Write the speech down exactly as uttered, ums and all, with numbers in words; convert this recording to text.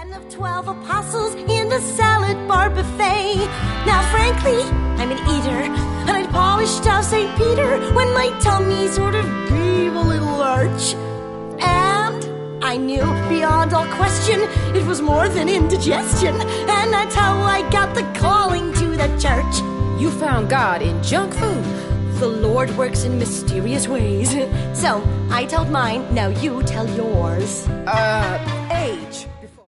Ten of twelve apostles in the salad bar buffet. Now, frankly, I'm an eater, and I'd polished off Saint Peter when my tummy sort of gave a little arch. And I knew beyond all question it was more than indigestion, and that's how I got the calling to the church. You found God in junk food. The Lord works in mysterious ways. So I told mine, now you tell yours. Uh, age.